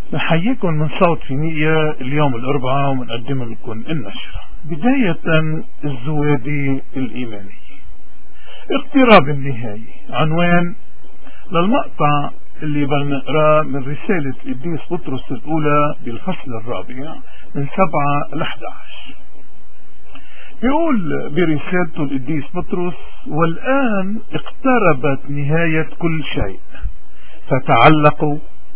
نحييكم من صوت فينيقيا اليوم الأربعاء ونقدم لكم النشرة. بداية الزوادي الإيماني، اقتراب النهاية، عنوان للمقطع اللي بنقراه من رسالة القديس بطرس الأولى بالفصل الرابع من 7 ل 11. يقول برسالته القديس بطرس: والآن اقتربت نهاية كل شيء، فتعلقوا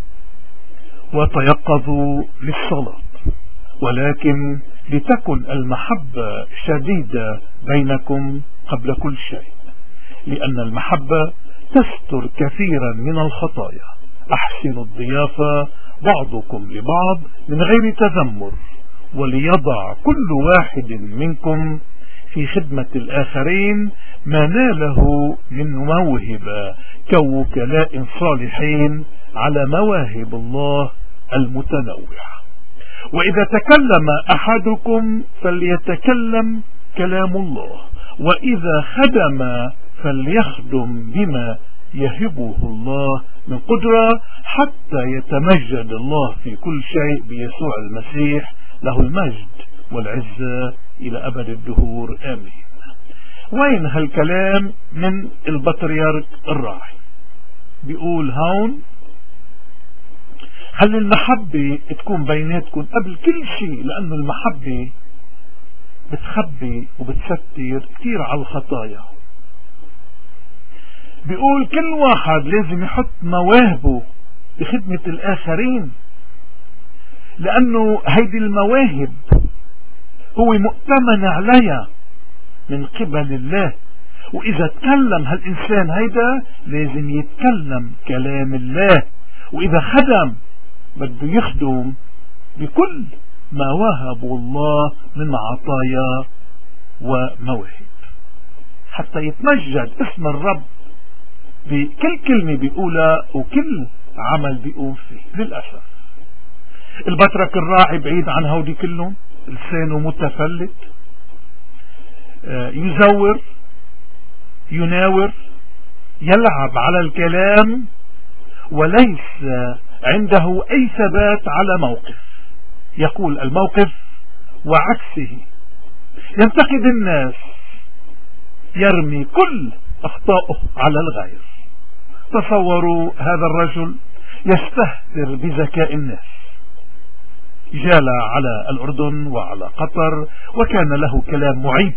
وتيقظوا للصلاة، ولكن لتكن المحبة شديدة بينكم قبل كل شيء، لأن المحبة تستر كثيرا من الخطايا. أحسنوا الضيافة بعضكم لبعض من غير تذمر، وليضع كل واحد منكم في خدمة الآخرين ما ناله من موهبة كوكلاء صالحين على مواهب الله المتنوعة. وإذا تكلم أحدكم فليتكلم كلام الله، وإذا خدم فليخدم بما يهبه الله من قدرة، حتى يتمجد الله في كل شيء بيسوع المسيح، له المجد والعزة إلى أبد الدهور، آمين. وين هالكلام من البطريرك الراعي؟ بيقول هون: خلي المحبة تكون بيناتكم قبل كل شيء، لأنه المحبة بتخبي وبتستر كتير على الخطايا. بيقول كل واحد لازم يحط مواهبه بخدمة الآخرين، لأنه هيدي المواهب هو مؤتمن عليها من قبل الله، وإذا تكلم هالإنسان هيدا لازم يتكلم كلام الله، وإذا خدم بده يخدم بكل ما وهبه الله من عطايا ومواهب، حتى يتمجد اسم الرب بكل كلمة بيقولها وكل عمل بيقوم فيه. للأسف البطرك الراعي بعيد عن هودي كلهم، لسانه متفلت، يزور، يناور، يلعب على الكلام، وليس عنده أي ثبات على موقف. يقول الموقف وعكسه، ينتقد الناس، يرمي كل أخطائه على الغير. تصوروا هذا الرجل يستهتر بذكاء الناس. جال على الأردن وعلى قطر، وكان له كلام معيب،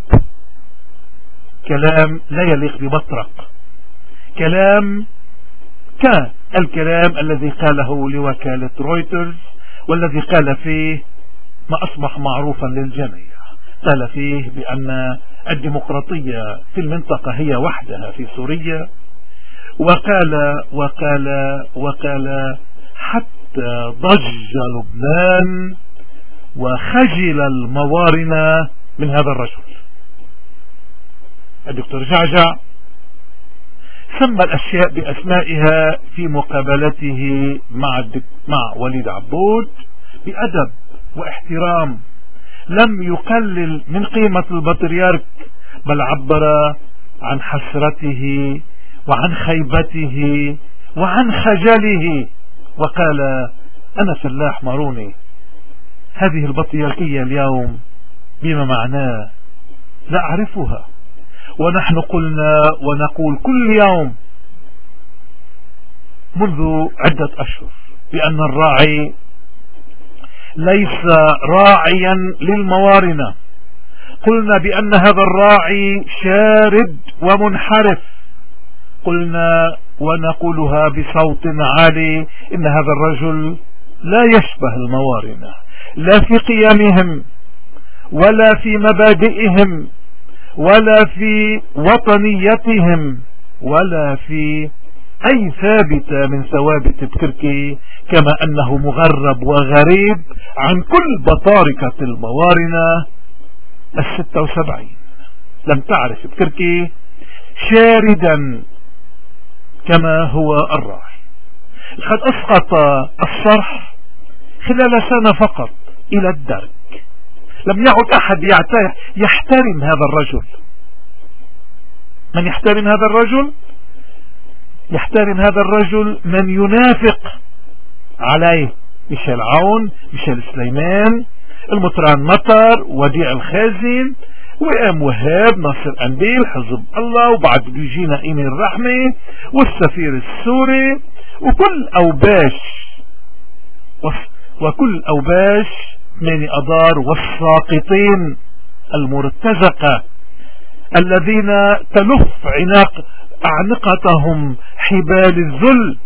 كلام لا يليق ببطرك، كلام كالكلام الذي قاله لوكالة رويترز، والذي قال فيه ما أصبح معروفا للجميع. قال فيه بأن الديمقراطية في المنطقة هي وحدها في سوريا، وقال حتى ضج لبنان وخجل الموارنة من هذا الرجل. الدكتور جعجع سمى الأشياء بأسمائها في مقابلته مع وليد عبود بأدب واحترام. لم يقلل من قيمة البطريرك، بل عبر عن حسرته وعن خيبته وعن خجله، وقال: أنا فلاح ماروني، هذه البطريركية اليوم بما معناه لا أعرفها. ونحن قلنا ونقول كل يوم منذ عدة أشهر بأن الراعي ليس راعيا للموارنة. قلنا بأن هذا الراعي شارد ومنحرف. قلنا ونقولها بصوت عالي إن هذا الرجل لا يشبه الموارنة، لا في قيمهم ولا في مبادئهم ولا في وطنيتهم ولا في أي ثابتة من ثوابت بكركي، كما أنه مغرب وغريب عن كل بطاركة الموارنة 76. لم تعرف بكركي شاردا كما هو الراعي. قد أسقط الصرح خلال سنة فقط إلى الدرك. لم يعد أحد يحترم هذا الرجل. من يحترم هذا الرجل؟ يحترم هذا الرجل من ينافق عليه ميشيل عون، ميشيل سليمان، المطران مطر، وديع الخازن، وقام وهاب، ناصر قنديل، حزب الله، وبعد بده يجينا إيمي الرحمة والسفير السوري، وكل أوباش 8 أذار والساقطين المرتزقة الذين تلف أعنقتهم حبال الذل،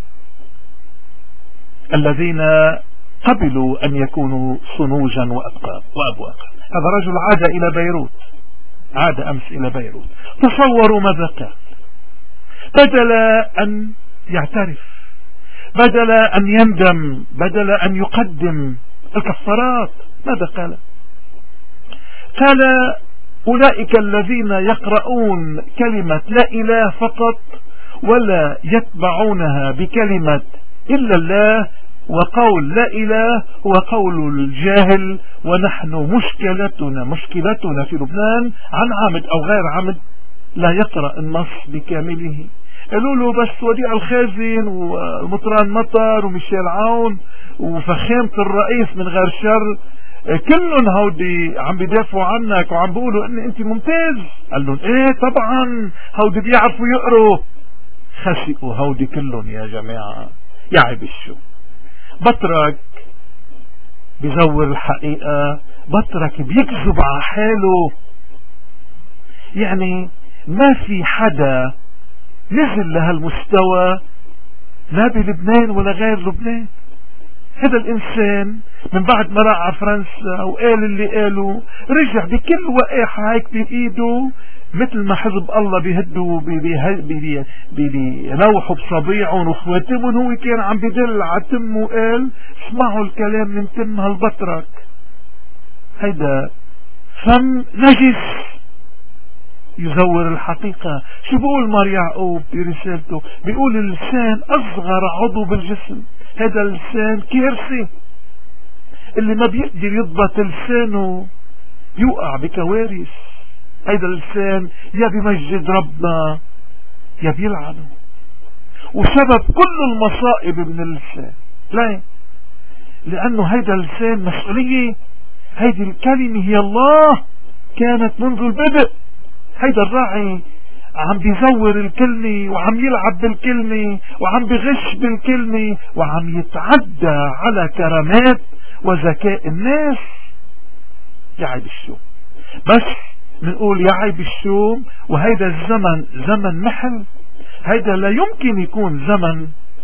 الذين قبلوا أن يكونوا صنوجا وأبواقا. هذا رجل عاد أمس إلى بيروت. تصوروا ماذا قال. بدل أن يعترف، بدل أن يندم، بدل أن يقدم الكفارات، ماذا قال؟ قال: أولئك الذين يقرؤون كلمة لا إله فقط ولا يتبعونها بكلمة إلا الله، وقول لا إله هو قول الجاهل، ونحن مشكلتنا في لبنان عن عمد أو غير عمد لا يقرأ النص بكامله. قالوا له بس وديع الخازن والمطران مطر وميشيل عون وفخامة الرئيس من غير شر، كلهم هودي عم بيدافعوا عنك وعم بيقولوا ان انت ممتاز. قال لهم ايه طبعا هودي بيعرفوا يقروا. خسئوا هودي كلهم يا جماعة. يعب الشو. بطرك بزور الحقيقة، بطرك بيكذب على حاله. يعني ما في حدا نزل لهالمستوى لا بلبنان ولا غير لبنان. هذا الإنسان من بعد ما راح على فرنسا وقال اللي قاله، رجع بكل وقاحة هيك بإيده، مثل ما حزب الله بيهدوا بيلوحوا بصبيعهم وخواتمهم، هو كان عم بدل على تم وقال اسمعوا الكلام من تم هالبطرك. هيدا فم نجس يزور الحقيقة. شو بيقول مار يعقوب برسالته؟ بيقول اللسان أصغر عضو بالجسم. هذا اللسان كارثة. اللي ما بيقدر يضبط لسانه يوقع بكوارث. هذا اللسان يا بيمجد ربنا يا بيلعنه، وسبب كل المصائب من اللسان. لا، لأنه هذا اللسان مسؤولية. هذه الكلمة هي الله، كانت منذ البدء. هيدا الراعي عم بيزور الكلمة وعم يلعب بالكلمة وعم بغش بالكلمة وعم يتعدى على كرامات وذكاء الناس. يعيب الشوم. بس منقول يعيب الشوم، وهيدا الزمن زمن محل. هيدا لا يمكن يكون زمن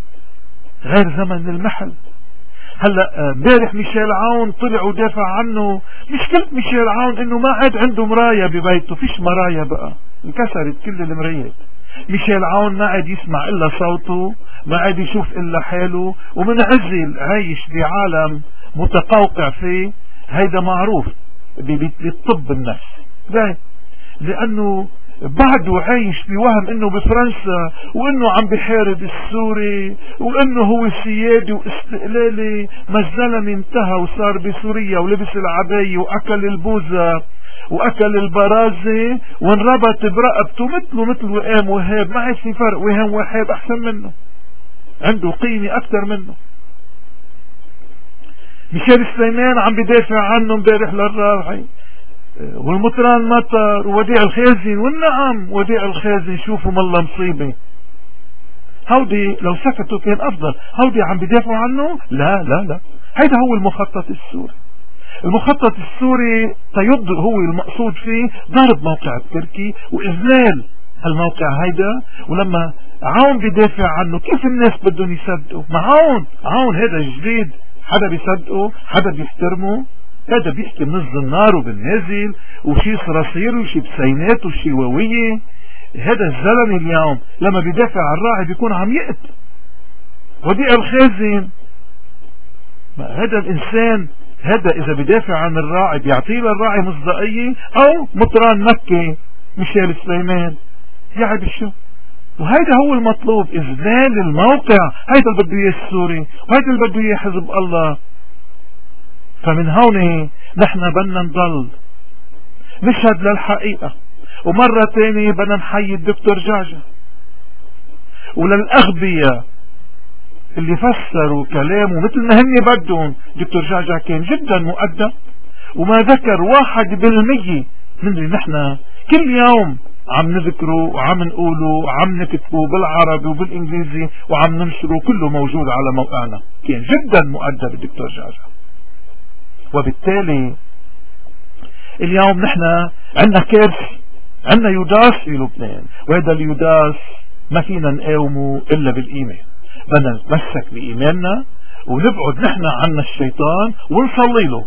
غير زمن المحل. هلا امبارح ميشيل عون طلع ودافع عنه. مشكلة ميشيل عون انه ما عاد عنده مراية ببيته، فيش مراية بقى، انكسرت كل المرايات. ميشيل عون ما عاد يسمع الا صوته، ما عاد يشوف الا حاله، ومنعزل عايش بعالم متقوقع فيه. هيدا معروف بالطب النفسي، لانه بعده عايش بوهم انه بفرنسا، وانه عم بحارب السوري، وانه هو سيادي واستقلالي. ما الزلمه انتهى وصار بسوريا ولبس العباية واكل البوزة واكل البرازة وانربط برقبته مثل وئام وهاب. ما عاد في فرق، وئام وهاب احسن منه، عنده قيمة اكتر منه. ميشيل سليمان عم بدافع عنه امبارح للراعي، والمطران مطر ووديع الخازن. والنعم وديع الخازن شوفوا ما الله مصيبة. هودي لو سكتوا كان افضل. هودي عم بدافعوا عنه. لا لا لا، هيدا هو المخطط السوري. المخطط السوري هو المقصود فيه ضرب موقع التركي واذلال الموقع هيدا. ولما عون بدافع عنه كيف الناس بدهم يصدقوا؟ مع عون هذا جديد، حدا بيصدقه، حدا بيحترمه. هذا بيحكي من الزنار وبالنازل وشي صراصير وشي بسينات وشي واوية. هذا الزلمة اليوم لما بيدافع عن الراعي بيكون عم يقتل. وديع الخازن هذا الانسان، هذا اذا بيدافع عن الراعي بيعطيه للراعي مصداقية. او مطران مكة ميشيل سليمان. يعب الشو. وهذا هو المطلوب، اذلال الموقع. هذا اللي بده اياه السوري، وهذا اللي بده اياه حزب الله. فمن هون نحن بدنا نضل نشهد للحقيقة. ومرة تانية بدنا نحيي الدكتور جعجع وللأغبياء اللي فسروا كلامه مثل ما هن بدهم. دكتور جعجع كان جدا مؤدب وما ذكر 1% من اللي نحن كل يوم عم نذكره وعم نقوله وعم نكتبه بالعربي وبالانجليزي وعم ننشره، كله موجود على موقعنا. كان جدا مؤدب الدكتور جعجع. وبالتالي اليوم نحن عندنا كارثة، عندنا يوداس في لبنان، وهذا اليوداس ما فينا نقاومه إلا بالإيمان. بدنا نتمسك بإيماننا ونبعد نحن عنا الشيطان ونصلي له،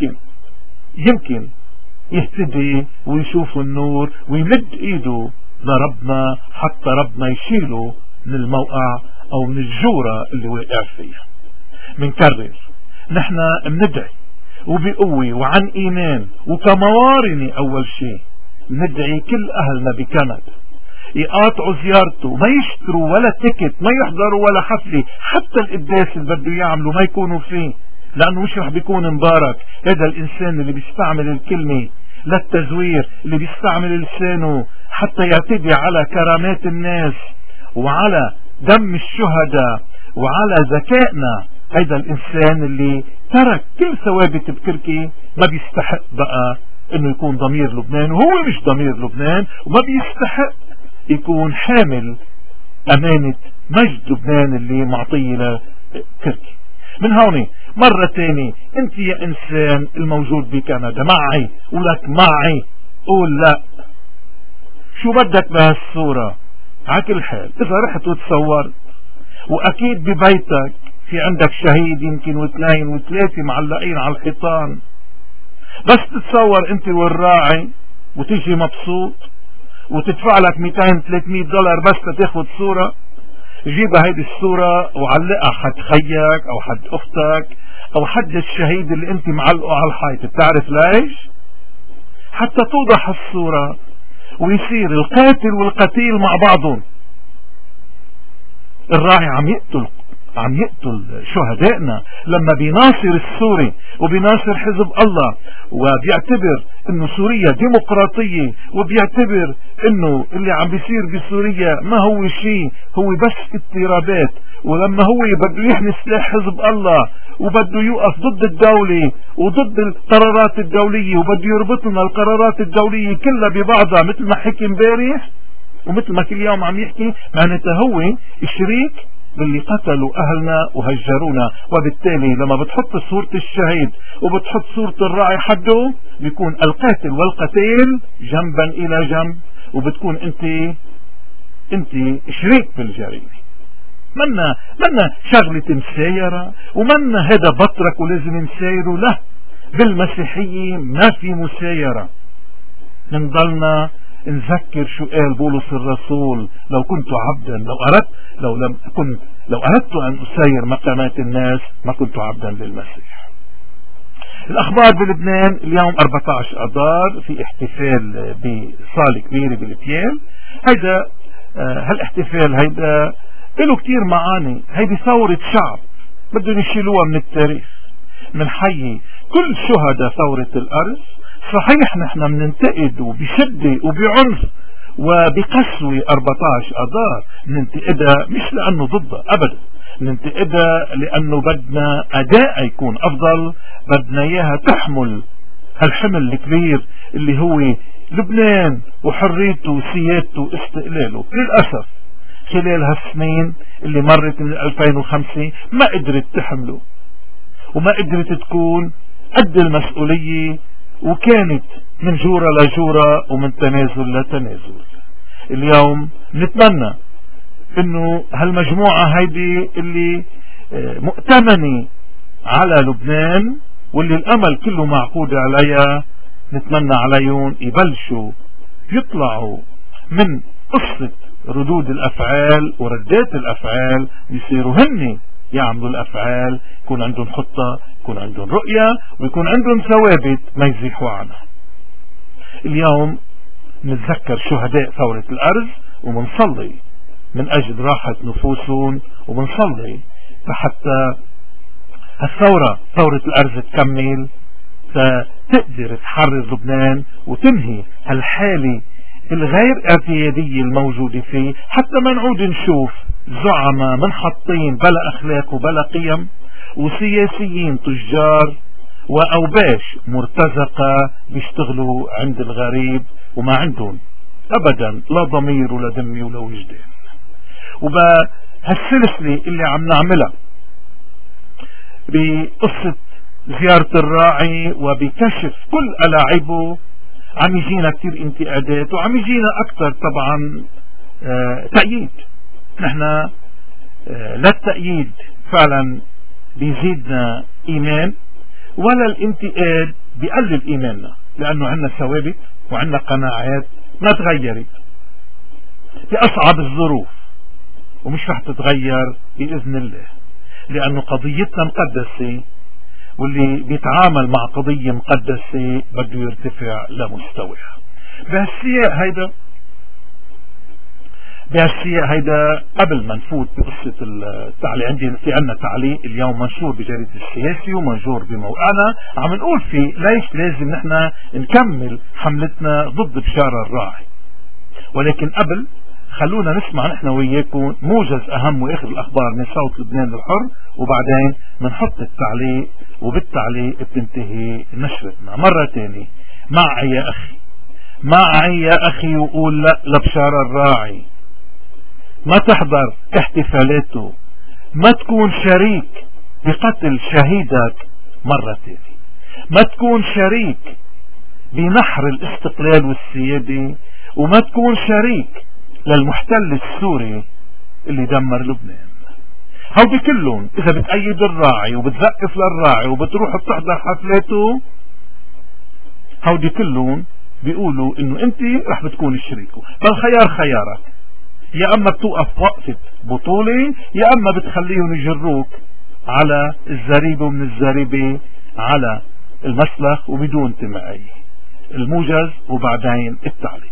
يمكن يهتدي ويشوف النور ويمد ايده لربنا حتى ربنا يشيله من الموقع او من الجورة اللي واقع فيها. منكرر نحن بندعي وبقوة وعن ايمان وكموارنة. اول شيء ندعي كل اهلنا بكندا يقاطعوا زيارته، ما يشتروا ولا تيكت، ما يحضروا ولا حفلة، حتى القداس اللي بده يعملوا ما يكونوا فيه، لانه مش رح بيكون مبارك. هذا الانسان اللي بيستعمل الكلمة للتزوير، اللي بيستعمل لسانه حتى يعتدي على كرامات الناس وعلى دم الشهداء وعلى ذكائنا، هذا الانسان اللي ترك كل ثوابت بكركي ما بيستحق بقى انه يكون ضمير لبنان، وهو مش ضمير لبنان، وما بيستحق يكون حامل امانة مجد لبنان اللي معطيه لكركي. من هون مرة تاني، انت يا انسان الموجود بكندا معي ولك معي، قول لا. شو بدك بهالصورة؟ عكل حال اذا رحت وتصورت، واكيد ببيتك في عندك شهيد يمكن واثنين وثلاثة معلقين على الحيطان، بس تتصور انت والراعي وتيجي مبسوط وتدفع لك 200-300 دولار بس تاخد صورة، جيبها هيدي الصورة وعلقها حد خيك او حد اختك او حد الشهيد اللي انت معلقه على الحيط. بتعرف ليش؟ حتى توضح الصورة ويصير القاتل والقتيل مع بعضهم. الراعي عم يقتل شهدائنا لما بيناصر السوري وبيناصر حزب الله، وبيعتبر انه سوريا ديمقراطية، وبيعتبر انه اللي عم بيصير بسوريا ما هو شيء، هو بس اضطرابات. ولما هو بده يحمي سلاح حزب الله وبده يوقف ضد الدولة وضد القرارات الدولية وبده يربط لنا القرارات الدولية كلها ببعضها مثل ما حكي امبارح ومثل ما كل يوم عم يحكي، معناتها هو شريك باللي قتلوا اهلنا وهجرونا. وبالتالي لما بتحط صورة الشهيد وبتحط صورة الراعي حده، بيكون القاتل والقتيل جنبا الى جنب، وبتكون انت شريك بالجريمة. منا شغلة مسايرة، ومنا هذا بطرك ولازم نسايره. له بالمسيحية ما في مسايرة. منضلنا نذكر شو قال بولس الرسول: لو كنت عبدا لو أردت أن أسير مقامات الناس ما كنت عبدا للمسيح. الأخبار بلبنان اليوم 14 أذار في احتفال بصالة كبيرة بالبيال. هيدا هالاحتفال هيدا له كتير معاني. هيدي ثورة شعب بدهم يشيلوها من التاريخ. منحيي كل شهداء ثورة الأرز. صحيح نحن بننتقد وبشدة وبعنف وبقسوة 14 أذار، بننتقدها مش لأنه ضدها أبدا، بننتقدها لأنه بدنا أداء يكون أفضل، بدنا إياها تحمل هالحمل الكبير اللي هو لبنان وحريته وسيادته واستقلاله. للأسف خلال هالسنين اللي مرت من 2005 ما قدرت تحمله وما قدرت تكون قد المسؤولية، وكانت من جورة لجورة ومن تنازل لتنازل. اليوم نتمنى انه هالمجموعة هيدي اللي مؤتمنة على لبنان واللي الامل كله معقود عليها، نتمنى عليهم يبلشوا يطلعوا من قصة ردود الافعال وردات الافعال، يصيروا هن يعملوا الافعال، يكون عندهم خطة، يكون عندهم رؤية، ويكون عندهم ثوابت ما يزيحوا عنها. اليوم نتذكر شهداء ثورة الأرز ومنصلي من أجل راحة نفوسهم، ومنصلي حتى الثورة ثورة الأرز تكمل، تقدر تحرر لبنان وتنهي هالحالة الغير اعتيادية الموجودة فيه، حتى ما نعود نشوف زعماء منحطين بلا أخلاق وبلا قيم، وسياسيين تجار وأوباش مرتزقة بيشتغلوا عند الغريب وما عندهم أبدا لا ضمير ولا دمي ولا وجدان. وبهالسلسلة اللي عم نعملها بقصة زيارة الراعي وبكشف كل ألاعبه، عم يجينا كتير انتقادات، وعم يجينا أكثر طبعا تأييد. نحن لا التأييد فعلا بيزيدنا إيمان، ولا الانتقاد بيقلل إيماننا، لأنه عندنا ثوابت وعندنا قناعات ما تغيرت بأصعب الظروف، ومش رح تتغير بإذن الله، لأنه قضيتنا مقدسة، واللي بيتعامل مع قضية مقدسة بده يرتفع لمستويها. بهالسياق هيدا قبل ما نفوت بقصة التعليق، في عنا تعليق اليوم منشور بجريدة السياسي ومنشور بموقعنا، عم نقول فيه ليش لازم نحن نكمل حملتنا ضد بشارة الراعي. ولكن قبل خلونا نسمع نحن وياكم موجز أهم وآخر الأخبار من صوت لبنان الحر، وبعدين بنحط التعليق، وبالتعليق بتنتهي نشرتنا. مرة تانية، معي يا أخي، معي يا أخي، وقول لا لبشارة الراعي، ما تحضر احتفالاته، ما تكون شريك بقتل شهيدك مرة تانية، ما تكون شريك بنحر الاستقلال والسيادة، وما تكون شريك للمحتل السوري اللي دمر لبنان. هودي كلهم اذا بتأيد الراعي وبتزقف للراعي وبتروح بتحضر حفلاته، هودي كلهم بيقولوا انه انت رح بتكون شريكه. فالخيار خيارك، يا اما بتوقف وقفة بطولة، يا اما بتخليهم يجروك على الزريبة من الزريبة على المسلخ وبدون تمعية. الموجز وبعدين التعليق.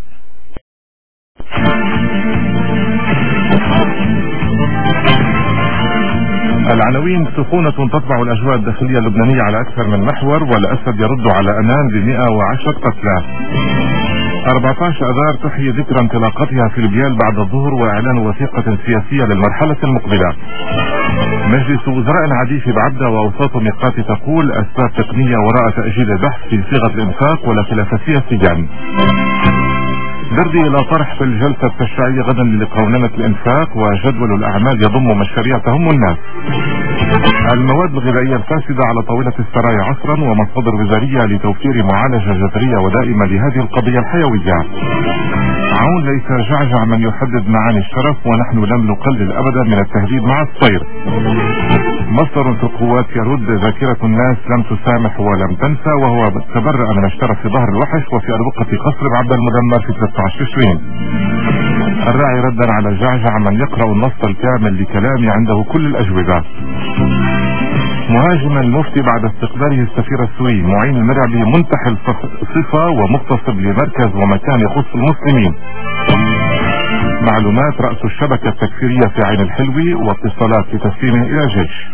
العناوين: سخونة تطبع الأجواء الداخلية اللبنانية على أكثر من محور، والأسد يرد على أنان ب110 قتلى. 14 أذار تحيي ذكرى انطلاقتها في البيال بعد الظهر وإعلان وثيقة سياسية للمرحلة المقبلة. مجلس وزراء عديف بعدة وأوساط ميقات تقول أسباب تقنية وراء تأجيل البحث في صيغة الإنفاق ولا خلاف سياسي. دردي إلى طرح في الجلسة التشريعية غدا لقوننة الإنفاق، وجدول الأعمال يضم مشاريع تهم الناس. المواد الغذائية الفاسدة على طاولة السرايا عصرا، ومصادر وزارية لتوفير معالجة جذرية ودائمة لهذه القضية الحيوية. عون ليس جعجع من يحدد معاني الشرف، ونحن لم نقلل أبدا من التهديد مع الصير. مصدر في القوات يرد ذاكرة الناس لم تسامح ولم تنسى، وهو تبرأ من اشترك في ظهر الوحش وفي أربقة قصر بعبد المدمر في 13 تشرين. الراعي ردا على جعجع من يقرأ النص الكامل لكلامي عنده كل الأجوبة. مهاجم المفتي بعد استقباله السفير السوري. معين المرعبي منتحل صفة ومغتصب لمركز ومكان يخص المسلمين. معلومات: رأس الشبكة التكفيرية في عين الحلوي واتصالات لتسليمه إلى جيش.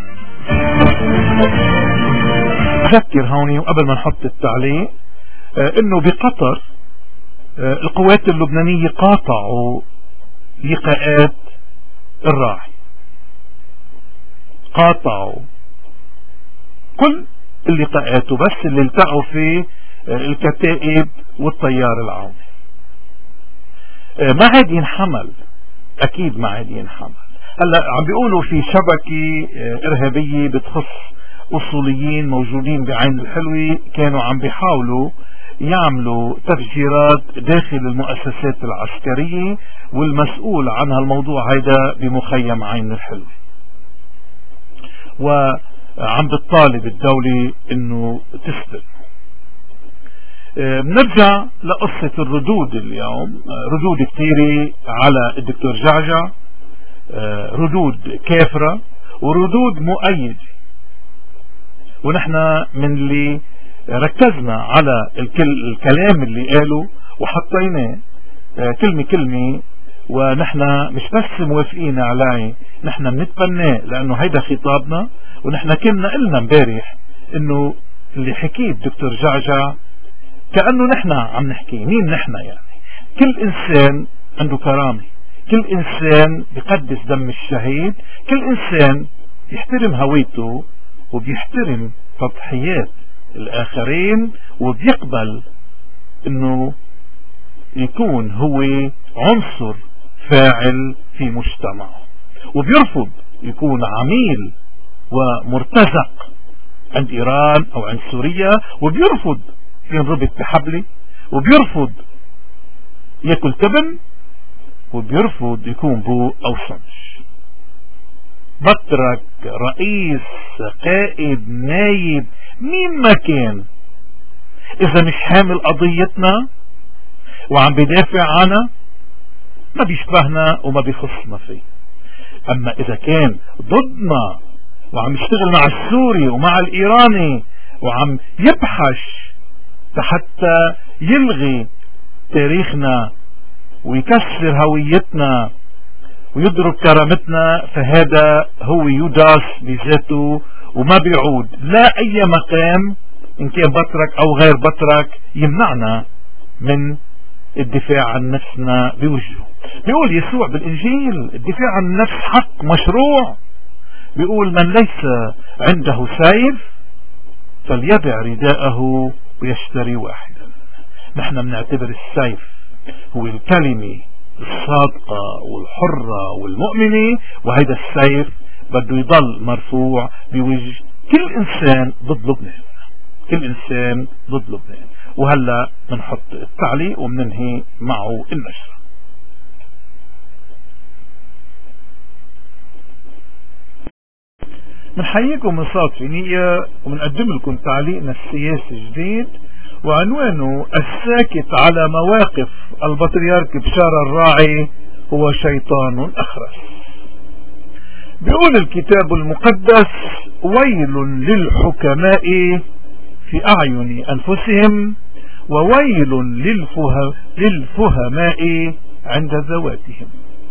أذكر هوني وقبل ما نحط التعليق انه بقطر القوات اللبنانية قاطعوا لقاءات الراعي، قاطعوا كل اللقاءات، وبس اللي التقوا في الكتائب والطيار العوني. ما عاد ينحمل، اكيد ما عاد ينحمل. هلا عم بيقولوا في شبكة ارهابية بتخص اصوليين موجودين بعين الحلوي، كانوا عم بيحاولوا يعملوا تفجيرات داخل المؤسسات العسكرية، والمسؤول عن هالموضوع هيدا بمخيم عين الحلوي، وعم بتطالب الدولة انه تسلم. بنرجع لقصة الردود اليوم، ردود كثيرة على الدكتور جعجع، ردود كافرة وردود مؤيدة، ونحن من اللي ركزنا على الكلام اللي قاله وحطيناه كلمة كلمة، ونحن مش بس موافقين عليه، نحن بنتبناه لأنه هيدا خطابنا. ونحن كنا قلنا امبارح انه اللي حكيه الدكتور جعجع كأنه نحن عم نحكي. مين نحن يعني؟ كل إنسان عنده كرامة، كل إنسان بيقدس دم الشهيد، كل إنسان يحترم هويته وبيحترم تضحيات الآخرين، وبيقبل إنه يكون هو عنصر فاعل في مجتمعه، وبيرفض يكون عميل ومرتزق عند إيران أو عند سوريا، وبيرفض ينربط بحبلة، وبيرفض يأكل تبن، وبيرفض يكون بو أو صنج. بطرك، رئيس، قائد، نايب، مين ما كان، إذا مش حامل قضيتنا وعم بدافع عنها ما بيشبهنا وما بيخصنا فيه. أما إذا كان ضدنا وعم يشتغل مع السوري ومع الإيراني وعم يبحث حتى يلغي تاريخنا ويكسر هويتنا ويضرب كرامتنا، فهذا هو يوداس بذاته وما بيعود لا أي مقام إن كان بطرك أو غير بطرك يمنعنا من الدفاع عن نفسنا بوجهه. بيقول يسوع بالإنجيل الدفاع عن النفس حق مشروع. بيقول من ليس عنده سيف فليبع رداءه ويشتري واحدا. نحن بنعتبر السيف هو الكلمة الصادقة والحرة والمؤمنة، وهذا السيف بده يضل مرفوع بوجه كل إنسان ضد لبنان، كل إنسان ضد لبنان. وهلأ بنحط التعليق وبننهي معه النشرة. بنحييكم من صوت فينية وبنقدم لكم تعليقنا السياسي الجديد، وعنوانه الساكت على مواقف البطريرك بشار الراعي هو شيطان أخرس. بيقول الكتاب المقدس: ويل للحكماء في أعين أنفسهم، وويل للفهماء عند ذواتهم.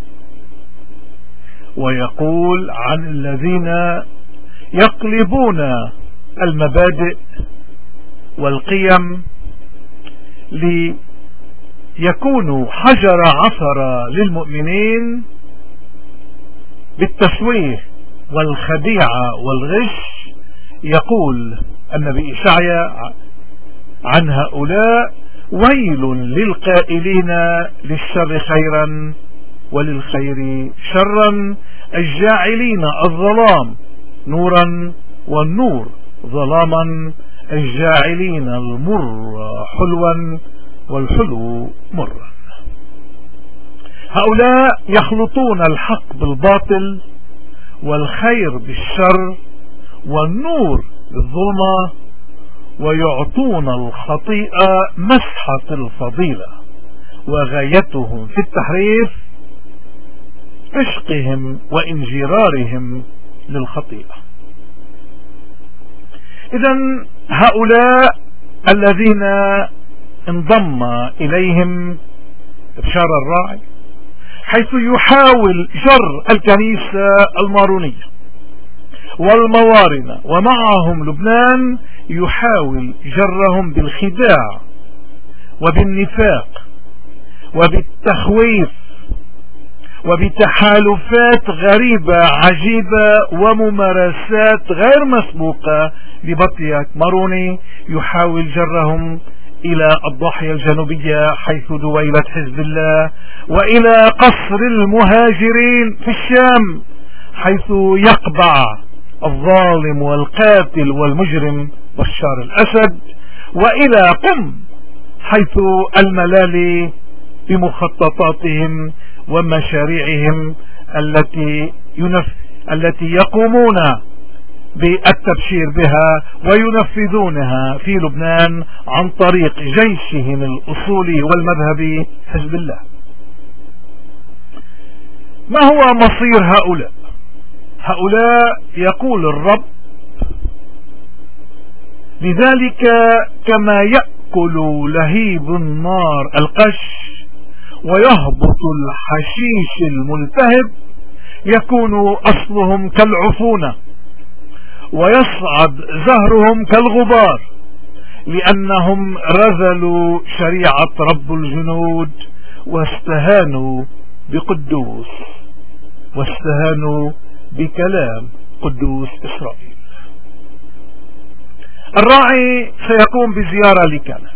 ويقول عن الذين يقلبون المبادئ والقيم ليكونوا حجر عثرة للمؤمنين بالتشويه والخديعة والغش. يقول النبي إشعياء عن هؤلاء: ويل للقائلين للشر خيرا وللخير شرا، الجاعلين الظلام نورا والنور ظلاما، الجاعلين المر حلوا والحلو مرا. هؤلاء يخلطون الحق بالباطل والخير بالشر والنور بالظلمة، ويعطون الخطيئة مسحة الفضيلة، وغايتهم في التحريف عشقهم وانجرارهم للخطيئة. إذن هؤلاء الذين انضم إليهم بشار الراعي حيث يحاول جر الكنيسة المارونية والموارنة ومعهم لبنان، يحاول جرهم بالخداع وبالنفاق وبالتخويف وبتحالفات غريبة عجيبة وممارسات غير مسبوقة لبطية ماروني. يحاول جرهم إلى الضاحية الجنوبية حيث دويلة حزب الله، وإلى قصر المهاجرين في الشام حيث يقبع الظالم والقاتل والمجرم بشار الأسد، وإلى قم حيث الملالي بمخططاتهم ومشاريعهم التي يقومون بالتبشير بها وينفذونها في لبنان عن طريق جيشهم الأصولي والمذهبي حزب الله. ما هو مصير هؤلاء؟ هؤلاء يقول الرب: لذلك كما يأكل لهيب النار القش ويهبط الحشيش الملتهب، يكون أصلهم كالعفونة ويصعد زهرهم كالغبار، لأنهم رذلوا شريعة رب الجنود واستهانوا بقدوس، واستهانوا بكلام قدوس إسرائيل. الراعي سيقوم بزيارة لكندا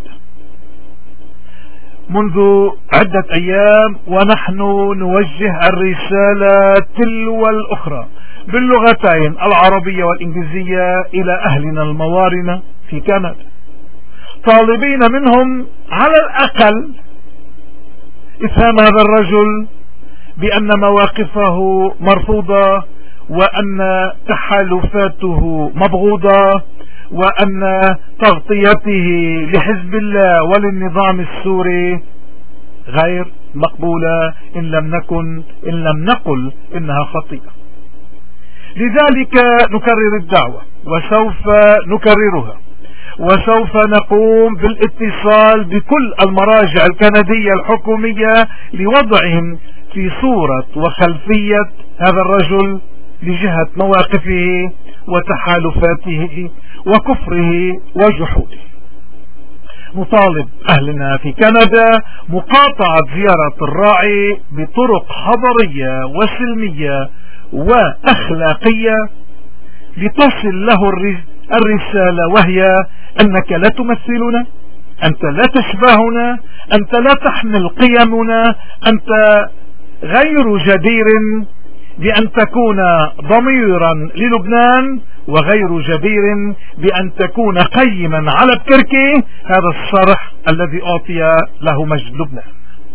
منذ عدة أيام، ونحن نوجه الرسالة تلو الأخرى باللغتين العربية والإنجليزية إلى أهلنا الموارنة في كندا، طالبين منهم على الأقل إفهام هذا الرجل بأن مواقفه مرفوضة، وأن تحالفاته مبغوضة، وأن تغطيته لحزب الله وللنظام السوري غير مقبولة إن لم نقل إنها خطيئة. لذلك نكرر الدعوة، وسوف نكررها، وسوف نقوم بالاتصال بكل المراجع الكندية الحكومية لوضعهم في صورة وخلفية هذا الرجل لجهة مواقفه وتحالفاته وكفره وجحوده. نطالب أهلنا في كندا مقاطعة زيارة الراعي بطرق حضارية وسلمية وأخلاقية لتصل له الرسالة، وهي أنك لا تمثلنا، أنت لا تشبهنا، أنت لا تحمل قيمنا، أنت غير جدير بأن تكون ضميرا للبنان، وغير جدير بأن تكون قيما على بكركي هذا الصرح الذي أعطي له مجد لبنان.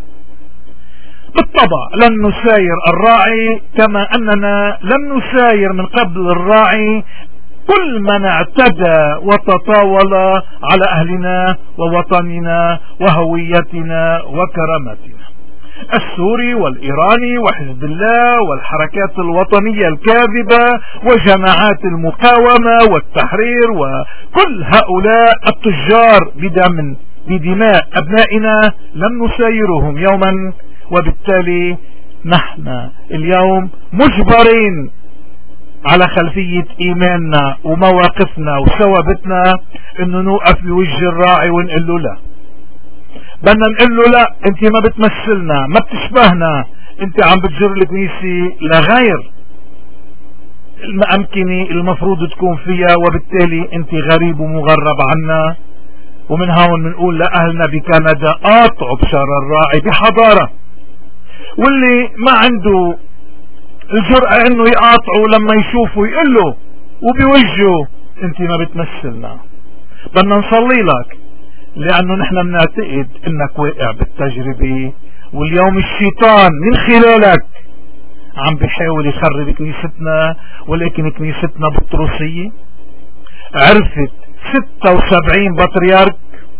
بالطبع لن نساير الراعي كما أننا لم نساير من قبل الراعي كل من اعتدى وتطاول على أهلنا ووطننا وهويتنا وكرامتنا، السوري والإيراني وحزب الله والحركات الوطنية الكاذبة وجماعات المقاومة والتحرير وكل هؤلاء التجار بدماء أبنائنا لم نسايرهم يوما، وبالتالي نحن اليوم مجبرين على خلفية إيماننا ومواقفنا وثوابتنا انه نوقف بوجه الراعي ونقول له لا، بدنا نقول له لا، انت ما بتمثلنا، ما بتشبهنا، انت عم بتجر الكنيسة لغير الأمكنة المفروض تكون فيها، وبالتالي انت غريب ومغرب عنا. ومن هون بنقول لأهلنا بكندا قاطعوا بشار الراعي بحضارة، واللي ما عنده الجرأة انه يقاطعوا لما يشوفوا يقول له وبوجهه انت ما بتمثلنا، بدنا نصلي لك لأنه نحن بنعتقد انك واقع بالتجربة، واليوم الشيطان من خلالك عم بيحاول يخرب كنيستنا، ولكن كنيستنا بطرسية عرفت 76 بطريرك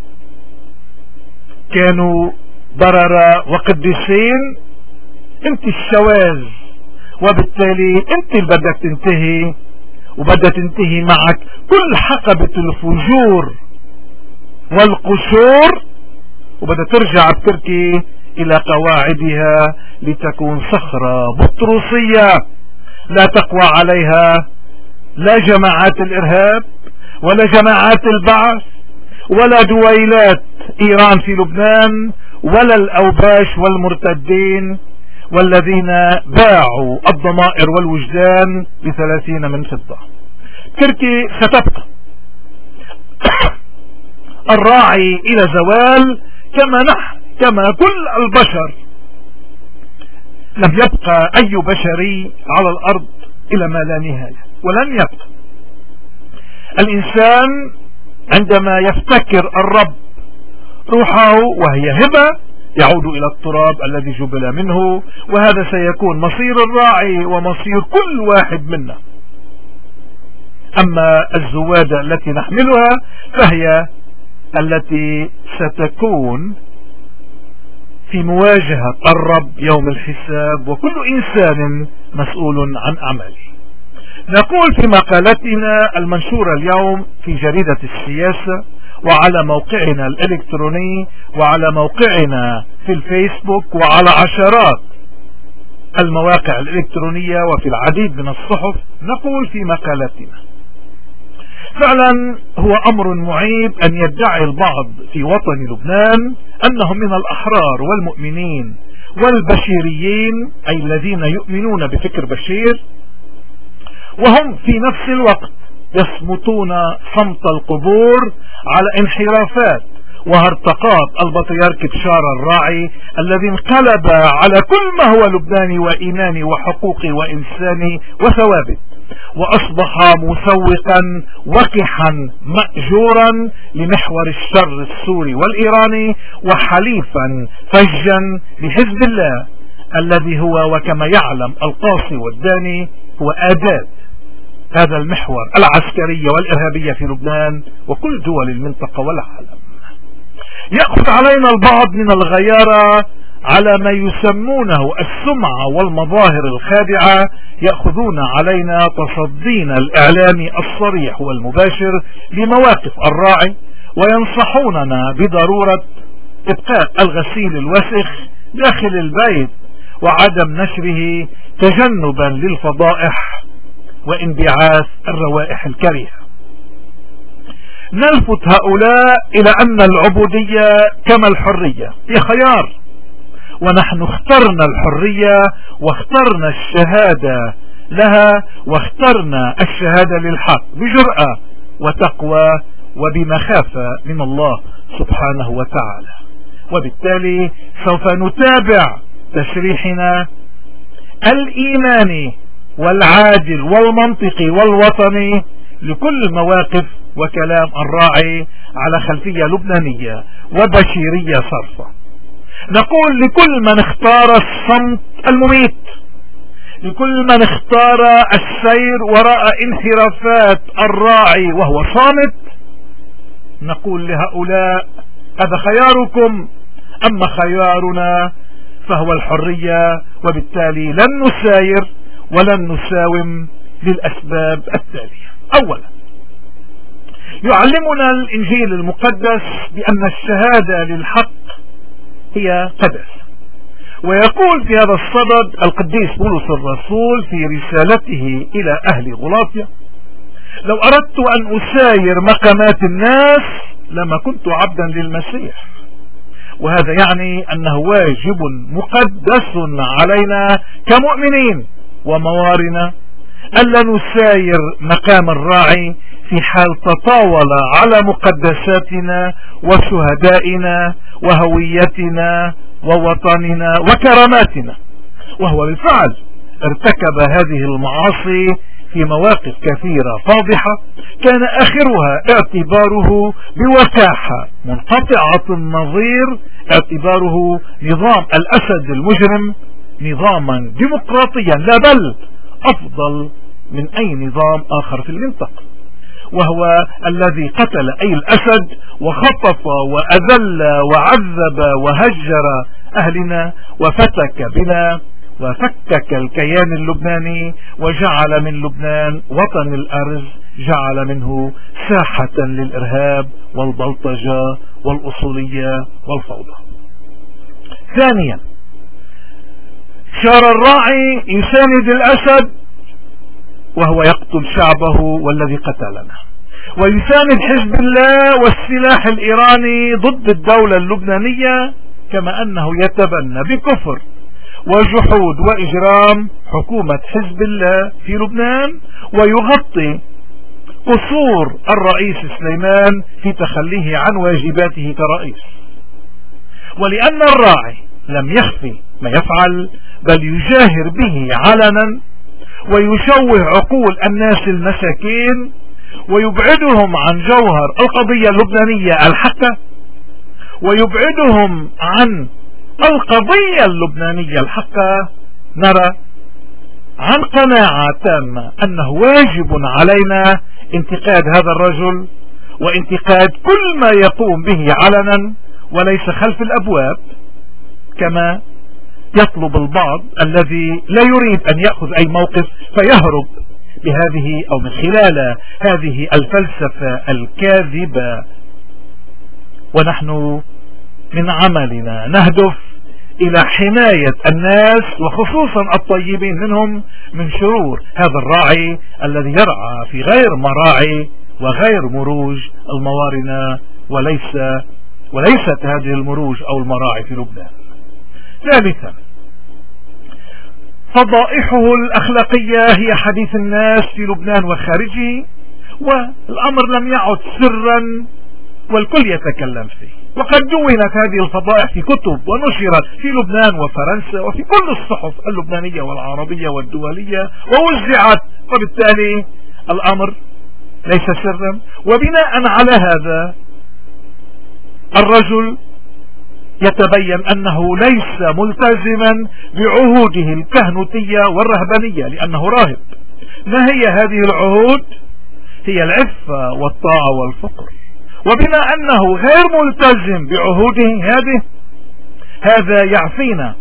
كانوا بررة وقديسين، انت الشواذ، وبالتالي انت اللي بدك تنتهي، وبدها تنتهي معك كل حقبة الفجور والقشور، وبدها ترجع بتركي الى قواعدها لتكون صخرة بطرسية لا تقوى عليها لا جماعات الارهاب ولا جماعات البعث ولا دويلات ايران في لبنان ولا الاوباش والمرتدين والذين باعوا الضمائر والوجدان ب30 من فضة. تركي ستبقى الراعي الى زوال كما كل البشر. لم يبقى اي بشري على الارض الى ما لا نهاية، ولن يبقى. الانسان عندما يفتكر الرب روحه وهي هبة يعود الى التراب الذي جبل منه، وهذا سيكون مصير الراعي ومصير كل واحد منا. اما الزوادة التي نحملها فهي التي ستكون في مواجهة الرب يوم الحساب، وكل انسان مسؤول عن اعماله. نقول في مقالتنا المنشورة اليوم في جريدة السياسة وعلى موقعنا الالكتروني وعلى موقعنا في الفيسبوك وعلى عشرات المواقع الالكترونية وفي العديد من الصحف، نقول في مقالتنا فعلا هو أمر معيب أن يدعي البعض في وطن لبنان أنهم من الأحرار والمؤمنين والبشيريين، أي الذين يؤمنون بفكر بشير، وهم في نفس الوقت يصمتون صمت القبور على انحرافات وهرطقات البطريرك بشار الراعي الذي انقلب على كل ما هو لبناني وإيماني وحقوقي وإنساني وثوابت، وأصبح مسوقا وقحا مأجورا لمحور الشر السوري والإيراني، وحليفا فجا لحزب الله الذي هو وكما يعلم القاصي والداني هو أداة هذا المحور العسكرية والإرهابية في لبنان وكل دول المنطقة والعالم. يأخذ علينا البعض من الغيارة على ما يسمونه السمعة والمظاهر الخادعة، يأخذون علينا تصدينا الإعلامي الصريح والمباشر لمواقف الراعي، وينصحوننا بضرورة إبقاء الغسيل الوسخ داخل البيت وعدم نشره تجنبا للفضائح وانبعاث الروائح الكريهة. نلفت هؤلاء إلى أن العبودية كما الحرية هي خيار، ونحن اخترنا الحرية واخترنا الشهادة لها، واخترنا الشهادة للحق بجرأة وتقوى وبمخافة من الله سبحانه وتعالى. وبالتالي سوف نتابع تشريحنا الإيماني والعادل والمنطقي والوطني لكل مواقف وكلام الراعي على خلفية لبنانية وبشيرية صرفة. نقول لكل من اختار الصمت المميت، لكل من اختار السير وراء انحرافات الراعي وهو صامت، نقول لهؤلاء هذا خياركم، أما خيارنا فهو الحرية، وبالتالي لن نساير ولن نساوم للأسباب التالية. أولا، يعلمنا الإنجيل المقدس بأن الشهادة للحق هي قدس، ويقول في هذا الصدد القديس بولس الرسول في رسالته إلى أهل غلاطيا: لو أردت أن أساير مقامات الناس لما كنت عبدا للمسيح. وهذا يعني أنه واجب مقدس علينا كمؤمنين وموارنا ألا نساير مقام الراعي في حال تطاول على مقدساتنا وشهدائنا وهويتنا ووطننا وكراماتنا. وهو بالفعل ارتكب هذه المعاصي في مواقف كثيرة فاضحة كان آخرها اعتباره بوكاحة منقطعة النظير، اعتباره نظام الأسد المجرم نظاما ديمقراطيا، لا بل أفضل من أي نظام آخر في المنطقة، وهو الذي قتل أي الأسد وخطف وأذل وعذب وهجر أهلنا وفتك بنا وفكك الكيان اللبناني وجعل من لبنان وطن الأرز، جعل منه ساحة للإرهاب والبلطجة والأصولية والفوضى. ثانيا، شار الراعي يساند الأسد وهو يقتل شعبه والذي قتلنا، ويساند حزب الله والسلاح الإيراني ضد الدولة اللبنانية، كما أنه يتبنى بكفر وجحود وإجرام حكومة حزب الله في لبنان، ويغطي قصور الرئيس سليمان في تخليه عن واجباته كرئيس. ولأن الراعي لم يخفي ما يفعل بل يجاهر به علنا ويشوه عقول الناس المساكين ويبعدهم عن جوهر القضية اللبنانية الحقة، ويبعدهم عن القضية اللبنانية الحقة، نرى عن قناعة تامة أنه واجب علينا انتقاد هذا الرجل وانتقاد كل ما يقوم به علنا وليس خلف الأبواب، كما يطلب البعض الذي لا يريد أن يأخذ أي موقف فيهرب بهذه أو من خلال هذه الفلسفة الكاذبة. ونحن من عملنا نهدف إلى حماية الناس وخصوصا الطيبين منهم من شرور هذا الراعي الذي يرعى في غير مراعي وغير مروج الموارنة وليست هذه المروج أو المراعي في لبنان. ثالثا، فضائحه الأخلاقية هي حديث الناس في لبنان وخارجه، والأمر لم يعد سرا والكل يتكلم فيه، وقد دونت هذه الفضائح في كتب ونشرت في لبنان وفرنسا وفي كل الصحف اللبنانية والعربية والدولية ووزعت، وبالتالي الأمر ليس سرا. وبناء على هذا الرجل يتبين أنه ليس ملتزما بعهوده الكهنوتية والرهبانية لأنه راهب. ما هي هذه العهود؟ هي العفة والطاعة والفقر. وبما أنه غير ملتزم بعهوده هذا يعفينا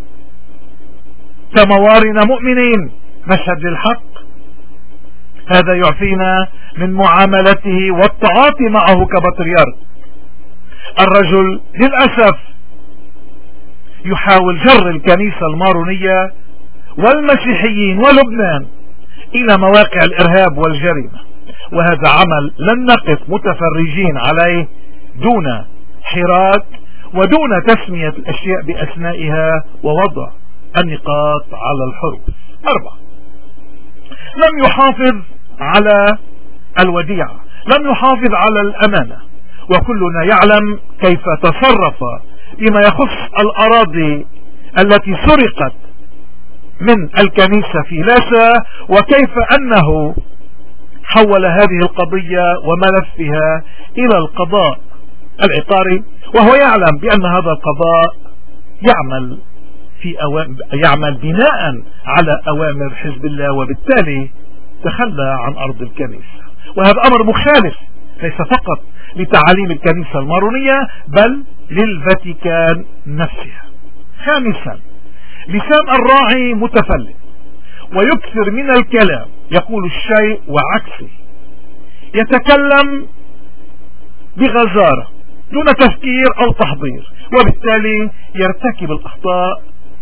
كموارن مؤمنين نشهد للحق، هذا يعفينا من معاملته والتعاطي معه كبطريرك. الرجل للأسف يحاول جر الكنيسة المارونية والمسيحيين ولبنان إلى مواقع الإرهاب والجريمة، وهذا عمل لن نقف متفرجين عليه دون حراك ودون تسمية الأشياء بأسمائها ووضع النقاط على الحروف. 4، لم يحافظ على الوديعة، لم يحافظ على الأمانة، وكلنا يعلم كيف تصرف بما يخص الأراضي التي سرقت من الكنيسة في لاسا، وكيف أنه حول هذه القضية وملفها إلى القضاء العقاري، وهو يعلم بأن هذا القضاء يعمل بناء على أوامر حزب الله، وبالتالي تخلى عن أرض الكنيسة. وهذا أمر مخالف ليس فقط لتعاليم الكنيسة المارونية بل للفاتيكان نفسها. 5، لسان الراعي متفلت ويكثر من الكلام، يقول الشيء وعكسه، يتكلم بغزارة دون تفكير أو تحضير، وبالتالي يرتكب الأخطاء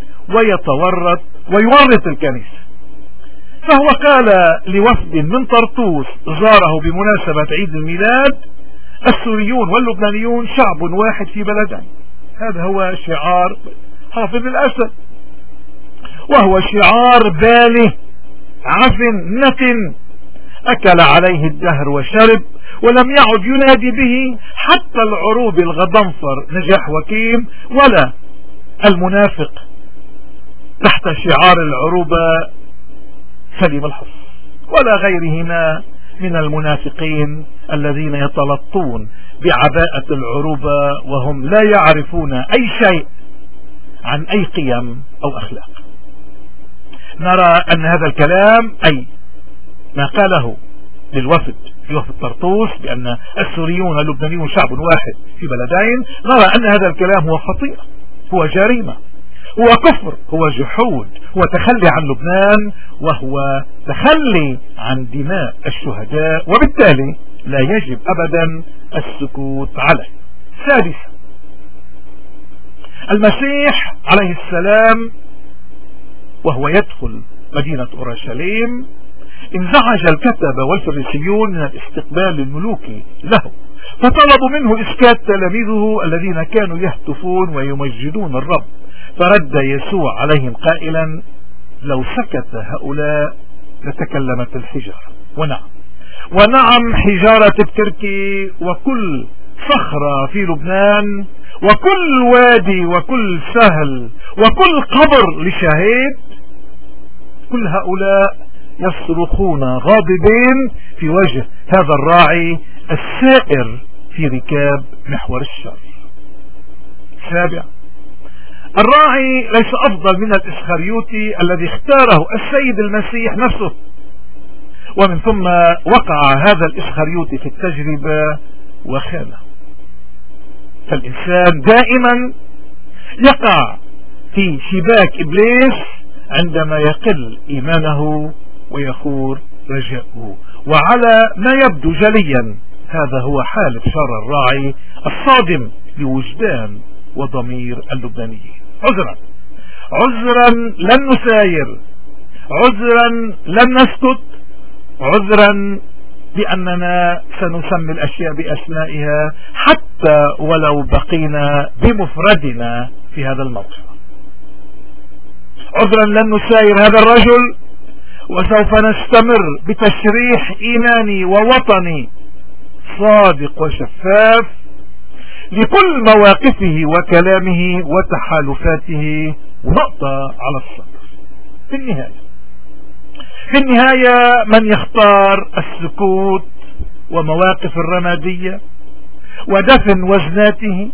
ويورط الكنيسة. فهو قال لوفد من طرطوس زاره بمناسبة عيد الميلاد: السوريون واللبنانيون شعب واحد في بلدين. هذا هو شعار حافظ الأسد، وهو شعار باله عفن نتن أكل عليه الدهر وشرب، ولم يعد ينادي به حتى العروب الغضنفر نجاح وكيم ولا المنافق تحت شعار العروبة سليم الحظ، ولا غيرهما من المنافقين الذين يتلطون بعباءة العروبة وهم لا يعرفون أي شيء عن أي قيم أو أخلاق. نرى أن هذا الكلام أي ما قاله للوفد في وفد طرطوس بأن السوريون واللبنانيون شعب واحد في بلدين، نرى أن هذا الكلام هو خطيئة، هو جريمة، هو كفر، هو جحود، هو تخلي عن لبنان، وهو تخلي عن دماء الشهداء، وبالتالي لا يجب أبدا السكوت عليه. 6، المسيح عليه السلام وهو يدخل مدينة أورشليم انزعج الكتبة والفريسيون من الاستقبال الملوكي له، فطلبوا منه إسكات تلاميذه الذين كانوا يهتفون ويمجدون الرب، فرد يسوع عليهم قائلا: لو سكت هؤلاء لتكلمت الحجارة. ونعم حجارة بتركي وكل صخرة في لبنان وكل وادي وكل سهل وكل قبر لشهيد، كل هؤلاء يصرخون غاضبين في وجه هذا الراعي السائر في ركاب محور الشر. 7، الراعي ليس أفضل من الإسخريوطي الذي اختاره السيد المسيح نفسه، ومن ثم وقع هذا الإسخريوطي في التجربة وخانه. فالإنسان دائما يقع في شباك إبليس عندما يقل إيمانه ويخور رجاؤه، وعلى ما يبدو جليا هذا هو حال شر الراعي الصادم لوجدان وضمير اللبنانيين. عذرا لن نساير، عذرا لن نسكت، عذرا بأننا سنسمي الأشياء بأسمائها حتى ولو بقينا بمفردنا في هذا الموقف. عذرا لن نساير هذا الرجل، وسوف نستمر بتشريح إيماني ووطني صادق وشفاف لكل مواقفه وكلامه وتحالفاته. ونقطة على السطر، في النهاية من يختار السكوت ومواقف الرمادية ودفن وزناته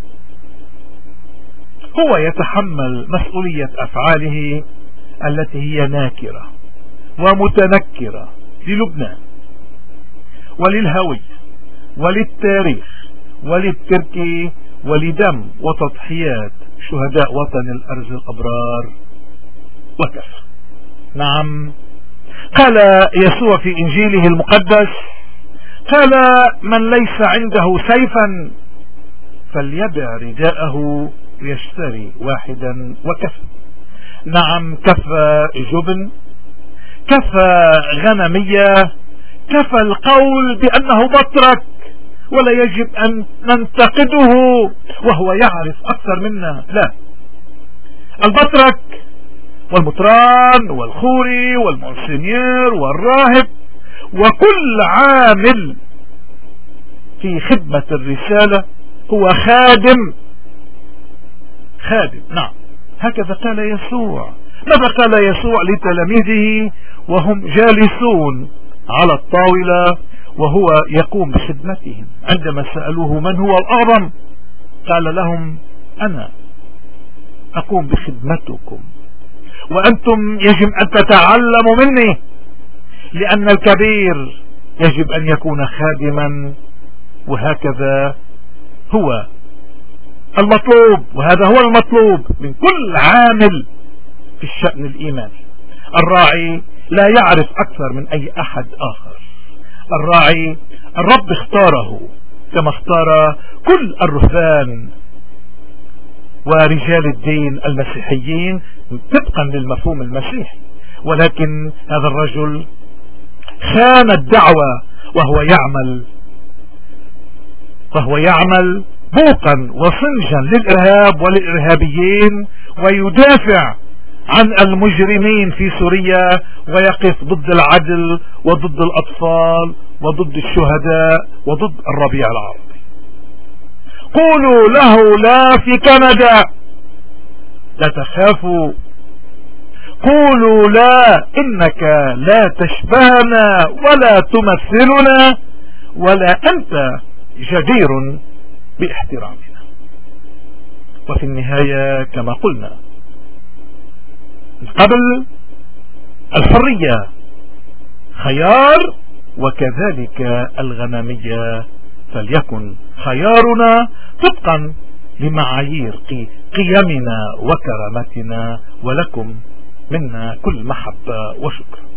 هو يتحمل مسؤولية أفعاله التي هي ناكرة ومتنكرة للبنان وللهوية وللتاريخ وللتركي ولدم وتضحيات شهداء وطن الأرز الأبرار وكفى. نعم، قال يسوع في إنجيله المقدس، قال من ليس عنده سيفا فليبع رداءه ويشتري واحدا وكفى. نعم، كفى جبن، كفى غنمية، كفى القول بأنه بطرك ولا يجب أن ننتقده وهو يعرف أكثر منا. لا، البطرك والمطران والخوري والمونسينير والراهب وكل عامل في خدمة الرسالة هو خادم. نعم، هكذا قال يسوع. ماذا قال يسوع لتلاميذه وهم جالسون على الطاولة وهو يقوم بخدمتهم؟ عندما سألوه من هو الأعظم قال لهم أنا أقوم بخدمتكم وأنتم يجب أن تتعلموا مني، لأن الكبير يجب أن يكون خادما، وهكذا هو المطلوب، وهذا هو المطلوب من كل عامل في الشأن الإيماني. الراعي لا يعرف أكثر من أي أحد آخر. الراعي الرب اختاره كما اختار كل الرهبان ورجال الدين المسيحيين طبقا للمفهوم المسيحي، ولكن هذا الرجل خان الدعوة وهو يعمل بوقا وصنجا للإرهاب وللإرهابيين، ويدافع عن المجرمين في سوريا ويقف ضد العدل وضد الأطفال وضد الشهداء وضد الربيع العربي. قولوا له لا في كندا، لا تخافوا. قولوا لا، إنك لا تشبهنا ولا تمثلنا ولا أنت جدير باحترامنا. وفي النهاية كما قلنا قبل، الحرية خيار وكذلك الغنمية، فليكن خيارنا طبقا لمعايير قيمنا وكرامتنا، ولكم منا كل محبة وشكر.